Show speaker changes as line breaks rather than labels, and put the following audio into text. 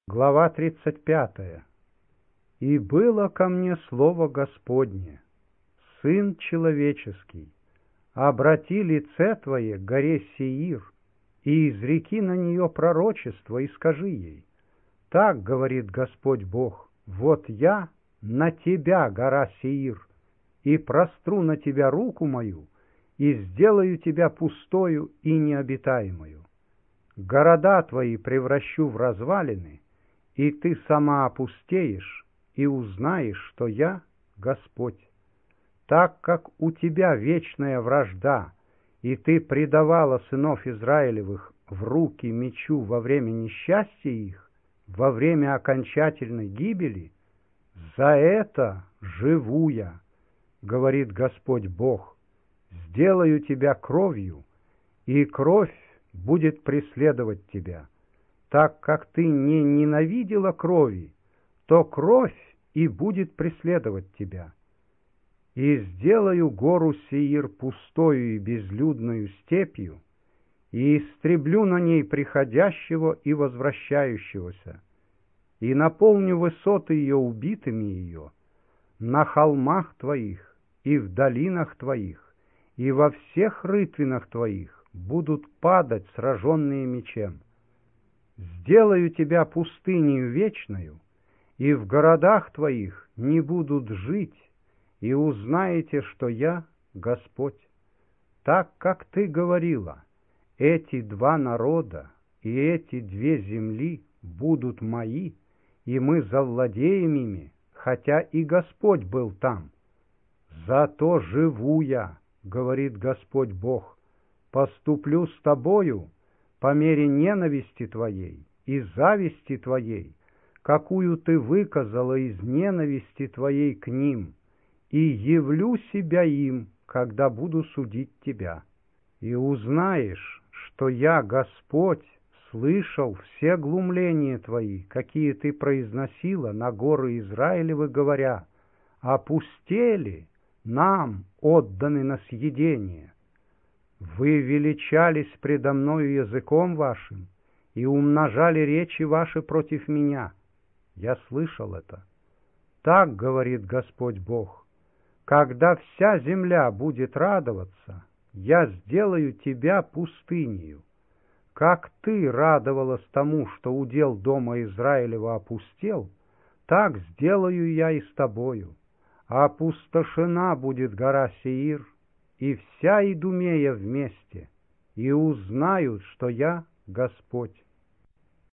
Глава 35. «И было ко мне слово Господне, Сын человеческий, обрати лице Твое к горе Сеир, и изреки на нее пророчество, и скажи ей, так говорит Господь Бог, вот я на тебя, гора Сеир, и простру на тебя руку мою, и сделаю тебя пустою и необитаемою. Города твои превращу в развалины, и ты сама опустеешь, и узнаешь, что я Господь. Так как у тебя вечная вражда, и ты предавала сынов Израилевых в руки мечу во время несчастья их, во время окончательной гибели, за это живу я, говорит Господь Бог, сделаю тебя кровью, и кровь будет преследовать тебя. Так как ты не ненавидела крови, то кровь и будет преследовать тебя. И сделаю гору Сеир пустою и безлюдную степью, и истреблю на ней приходящего и возвращающегося, и наполню высоты ее убитыми ее, на холмах твоих и в долинах твоих, и во всех рытвинах твоих будут падать сраженные мечем. Сделаю тебя пустынею вечною, и в городах твоих не будут жить, и узнаете, что я Господь. Так как ты говорила, эти два народа и эти две земли будут мои, и мы завладеем ими, хотя и Господь был там. Зато живу я, говорит Господь Бог, поступлю с тобою по мере ненависти твоей и зависти твоей, какую ты выказала из ненависти твоей к ним, и явлю себя им, когда буду судить тебя. И узнаешь, что я, Господь, слышал все глумления твои, какие ты произносила на горы Израилевы, говоря, опустели, нам отданы на съедение. Вы величались предо мною языком вашим и умножали речи ваши против меня. Я слышал это. Так говорит Господь Бог, когда вся земля будет радоваться, я сделаю тебя пустынею. Как ты радовалась тому, что удел дома Израилева опустел, так сделаю я и с тобою. Опустошена будет гора Сеир, и вся Идумея вместе, и узнают, что я Господь.